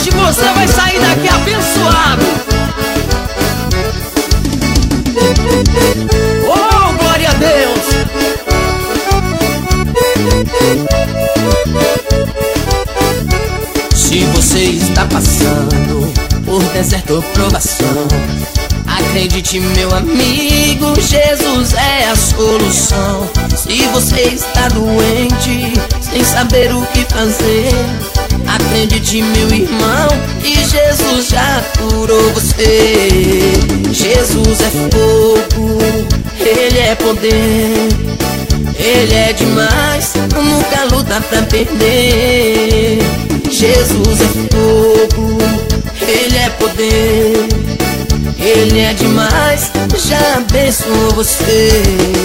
Hoje você vai sair daqui abençoado. Oh, glória a Deus. Se você está passando por deserto ou provação, acredite, meu amigo, Jesus é a solução. Se você está doente, sem saber o que fazer, acredite, meu irmão, que Jesus já curou você. Jesus é fogo, Ele é poder, Ele é demais, nunca luta pra perder. Jesus é fogo, Ele é poder, Ele é demais, já abençoou você.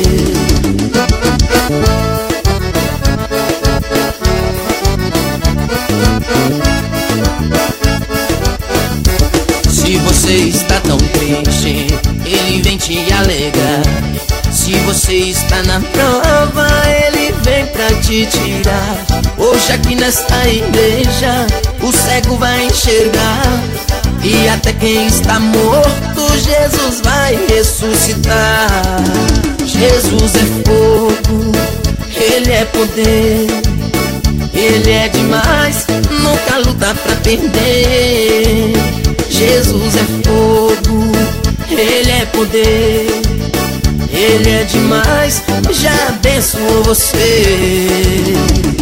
Se você está tão triste, Ele vem te alegrar. Se você está na prova, Ele vem pra te tirar. Hoje aqui nesta igreja, o cego vai enxergar, e até quem está morto, Jesus vai ressuscitar. Jesus é fogo, Ele é poder, Ele é demais, nunca luta pra perder. Jesus é fogo, Ele é poder, Ele é demais, já abençoou você.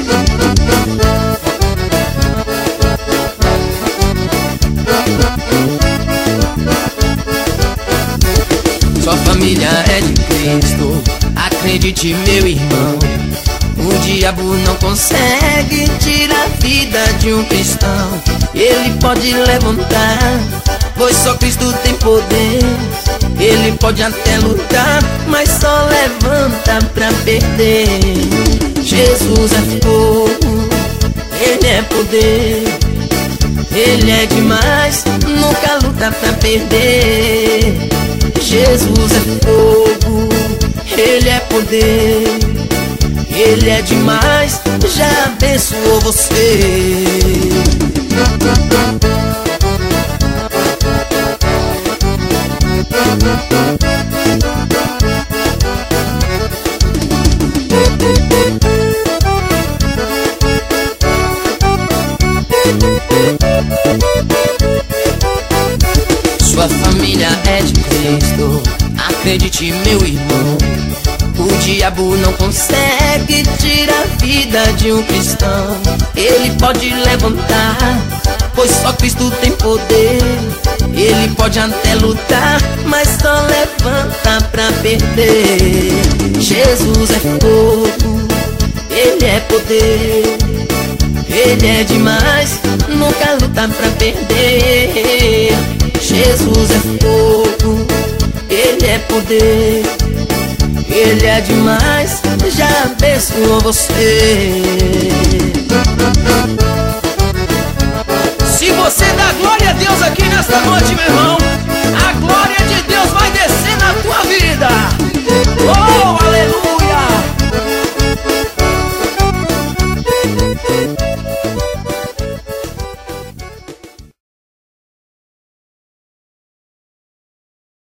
Sua família é de Cristo, acredite, meu irmão. O diabo não consegue tirar a vida de um cristão. Ele pode levantar, pois só Cristo tem poder. Ele pode até lutar, mas só levanta pra perder. Jesus é fogo, Ele é poder, Ele é demais, nunca luta pra perder. Jesus é fogo, Ele é poder, Ele é demais, já abençoou você. Sua família é de Cristo, acredite, meu irmão. O diabo não consegue tirar a vida de um cristão. Ele pode levantar, pois só Cristo tem poder. Ele pode até lutar, mas só levanta pra perder. Jesus é fogo, Ele é poder, Ele é demais, nunca luta pra perder. Jesus é fogo, Ele é poder, Ele é demais, já abençoou você. Se você dá glória a Deus aqui nesta noite, meu irmão, a glória de Deus vai